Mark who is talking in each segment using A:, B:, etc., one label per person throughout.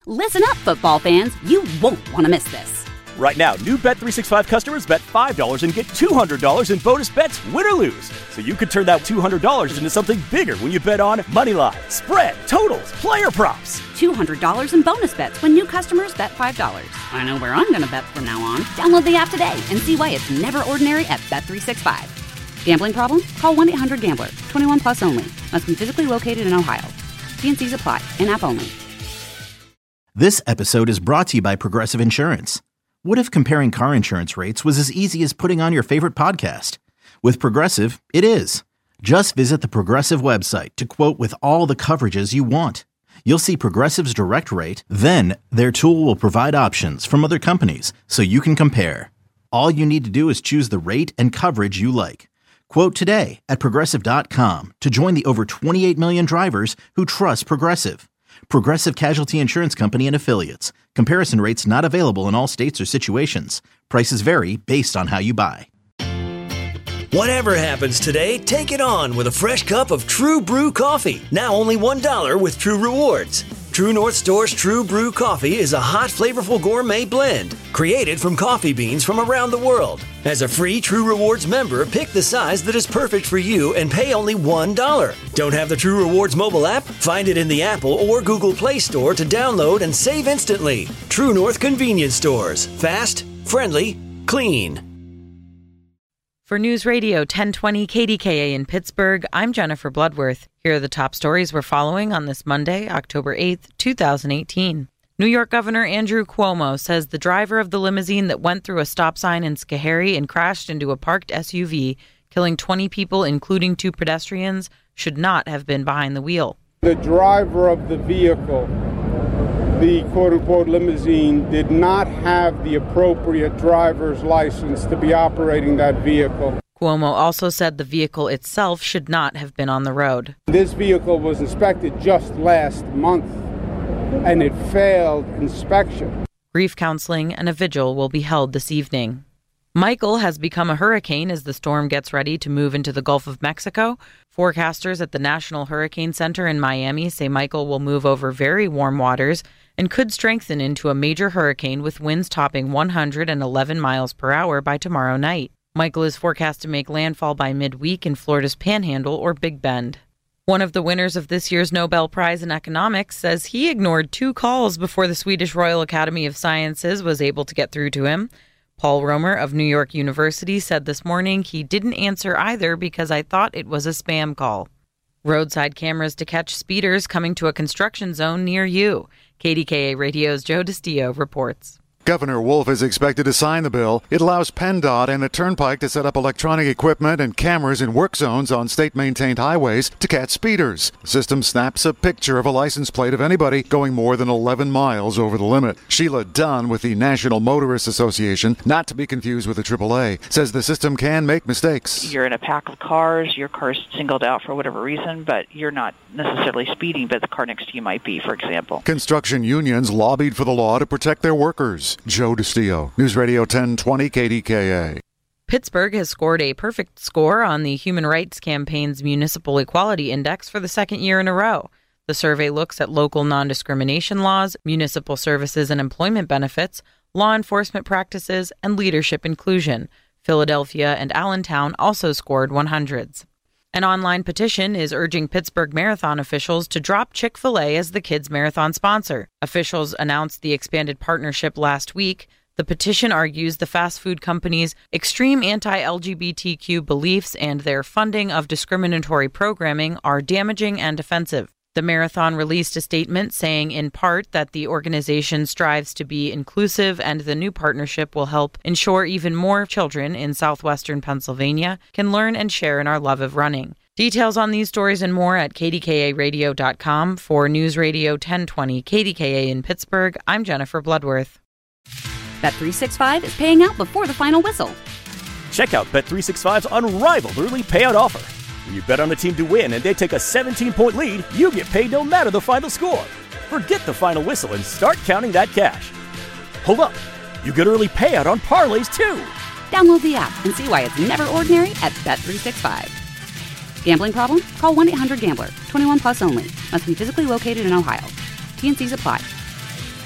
A: Listen up, football fans. You won't want to miss this.
B: Right now, new Bet365 customers bet $5 and get $200 in bonus bets, win or lose. So you could turn that $200 into something bigger when you bet on moneyline, spread, totals, player props.
A: $200 in bonus bets when new customers bet $5. I know where I'm going to bet from now on. Download the app today and see why it's never ordinary at Bet365. Gambling problem? Call 1-800-GAMBLER. 21 plus only. Must be physically located in Ohio. T&Cs apply. In-app only.
C: This episode is brought to you by Progressive Insurance. What if comparing car insurance rates was as easy as putting on your favorite podcast? With Progressive, it is. Just visit the Progressive website to quote with all the coverages you want. You'll see Progressive's direct rate, then their tool will provide options from other companies so you can compare. All you need to do is choose the rate and coverage you like. Quote today at Progressive.com to join the over 28 million drivers who trust Progressive. Progressive Casualty Insurance Company and Affiliates. Comparison rates not available in all states or situations. Prices vary based on how you buy.
D: Whatever happens today, take it on with a fresh cup of True Brew coffee. Now only $1 with True Rewards. True North Store's True Brew coffee is a hot, flavorful gourmet blend created from coffee beans from around the world. As a free True Rewards member, pick the size that is perfect for you and pay only $1. Don't have the True Rewards mobile app? Find it in the Apple or Google Play Store to download and save instantly. True North Convenience Stores. Fast, friendly, clean.
E: For News Radio 1020 KDKA in Pittsburgh, I'm Jennifer Bloodworth. Here are the top stories we're following on this Monday, October 8th, 2018. New York Governor Andrew Cuomo says the driver of the limousine that went through a stop sign in Schoharie and crashed into a parked SUV, killing 20 people, including 2 pedestrians, should not have been behind the wheel.
F: The driver of the vehicle, the quote-unquote limousine, did not have the appropriate driver's license to be operating that vehicle.
E: Cuomo also said the vehicle itself should not have been on the road.
F: This vehicle was inspected just last month, and it failed inspection.
E: Grief counseling and a vigil will be held this evening. Michael has become a hurricane as the storm gets ready to move into the Gulf of Mexico. Forecasters at the National Hurricane Center in Miami say Michael will move over very warm waters and could strengthen into a major hurricane with winds topping 111 miles per hour by tomorrow night. Michael is forecast to make landfall by midweek in Florida's Panhandle or Big Bend. One of the winners of this year's Nobel Prize in Economics says he ignored 2 calls before the Swedish Royal Academy of Sciences was able to get through to him. Paul Romer of New York University said this morning he didn't answer either because I thought it was a spam call. Roadside cameras to catch speeders coming to a construction zone near you. KDKA Radio's Joe DiStio reports.
G: Governor Wolf is expected to sign the bill. It allows PennDOT and the Turnpike to set up electronic equipment and cameras in work zones on state-maintained highways to catch speeders. The system snaps a picture of a license plate of anybody going more than 11 miles over the limit. Sheila Dunn with the National Motorists Association, not to be confused with the AAA, says the system can make mistakes.
H: You're in a pack of cars, your car's singled out for whatever reason, but you're not necessarily speeding, but the car next to you might be, for example.
G: Construction unions lobbied for the law to protect their workers. Joe DiStio, News Radio 1020 KDKA.
E: Pittsburgh has scored a perfect score on the Human Rights Campaign's Municipal Equality Index for the second year in a row. The survey looks at local non-discrimination laws, municipal services and employment benefits, law enforcement practices, and leadership inclusion. Philadelphia and Allentown also scored 100s. An online petition is urging Pittsburgh Marathon officials to drop Chick-fil-A as the Kids Marathon sponsor. Officials announced the expanded partnership last week. The petition argues the fast food company's extreme anti-LGBTQ beliefs and their funding of discriminatory programming are damaging and offensive. The marathon released a statement saying in part that the organization strives to be inclusive and the new partnership will help ensure even more children in southwestern Pennsylvania can learn and share in our love of running. Details on these stories and more at kdkaradio.com. For News Radio 1020 KDKA in Pittsburgh, I'm Jennifer Bloodworth.
A: Bet365 is paying out before the final whistle.
B: Check out Bet365's unrivaled early payout offer. When you bet on the team to win and they take a 17-point lead, you get paid no matter the final score. Forget the final whistle and start counting that cash. Hold up. You get early payout on parlays, too.
A: Download the app and see why it's never ordinary at Bet365. Gambling problem? Call 1-800-GAMBLER. 21 plus only. Must be physically located in Ohio. T&Cs apply.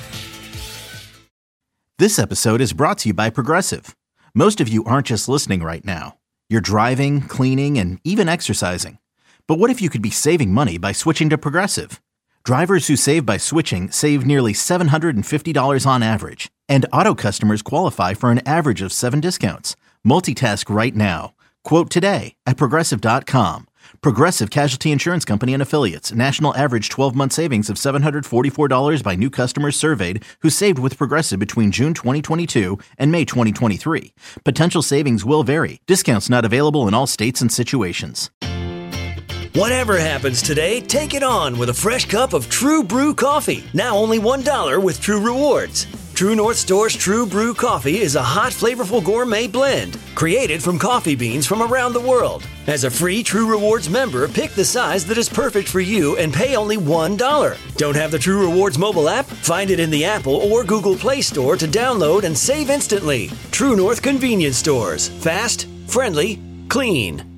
C: This episode is brought to you by Progressive. Most of you aren't just listening right now. You're driving, cleaning, and even exercising. But what if you could be saving money by switching to Progressive? Drivers who save by switching save nearly $750 on average. And auto customers qualify for an average of 7 discounts. Multitask right now. Quote today at Progressive.com. Progressive Casualty Insurance Company and Affiliates. National average 12-month savings of $744 by new customers surveyed who saved with Progressive between June 2022 and May 2023. Potential savings will vary. Discounts not available in all states and situations.
D: Whatever happens today, take it on with a fresh cup of True Brew coffee. Now only $1 with True Rewards. True North Store's True Brew coffee is a hot, flavorful gourmet blend created from coffee beans from around the world. As a free True Rewards member, pick the size that is perfect for you and pay only $1. Don't have the True Rewards mobile app? Find it in the Apple or Google Play Store to download and save instantly. True North Convenience Stores. Fast, friendly, clean.